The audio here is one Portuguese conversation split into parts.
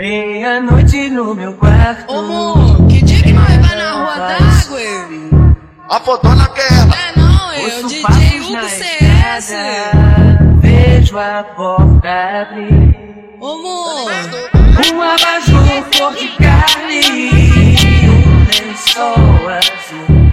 Meia-noite no meu quarto. Ô, amor, que dia que nós vai na rua d'água? A fodona que é ela. É não, eu, DJ Hugo CS. Vejo a porta abrir. Ô, amor, Um abajur cor de carne, um lençol azul,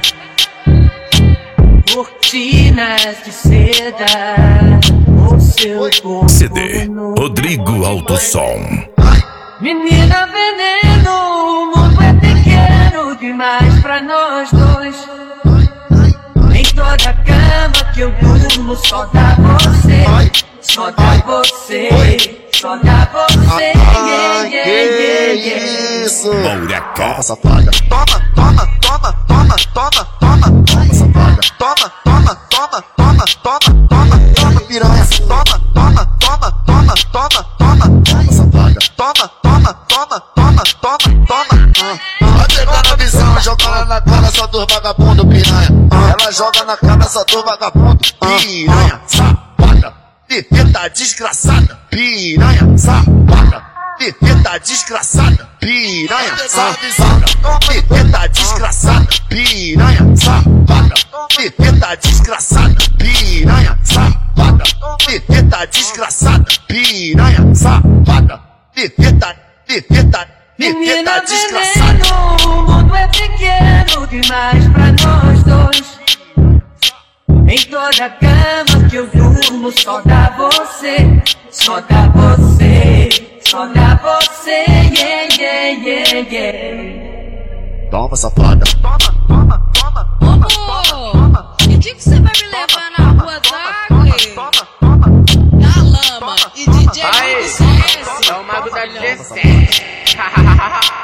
cortinas de seda, o seu corpo CD nu. Rodrigo Alto Som. Menina veneno, o mundo é pequeno demais pra nós dois. Em toda cama que eu durmo só dá você, só dá você. Só dá você, yeah, yeah, yeah, yeah. Isso. Mouraca. Toma, safada. Toma, toma, toma, toma, toma, toma. Toma, safada. Toma, toma, toma, toma, toma, toma, toma, piranha. Toma, toma, toma, toma, toma, toma. Toma, safada. Toma, toma, toma, toma, toma, toma. Vai pegar na visão, joga ela na cara só dos vagabundo, piranha. Ela joga na cara só dos vagabundo, piranha, safada. Perfeita desgraçada, piranha, safada. Perfeita desgraçada, piranha, safada. Perfeita desgraçada, piranha, safada. Perfeita desgraçada, piranha, safada. Perfeita desgraçada, piranha, safada. Perfeita Menina desgraçada. veneno, o mundo é pequeno demais pra nós dois. Em toda cama que eu durmo só dá você, só dá você, só dá você, yeah, yeah, yeah, yeah. Toma, safada. Toma, toma, toma, toma, toma, toma. que dia que você vai me levar na rua d'água? Na lama e DJ Hugo CS. É o mago da 17.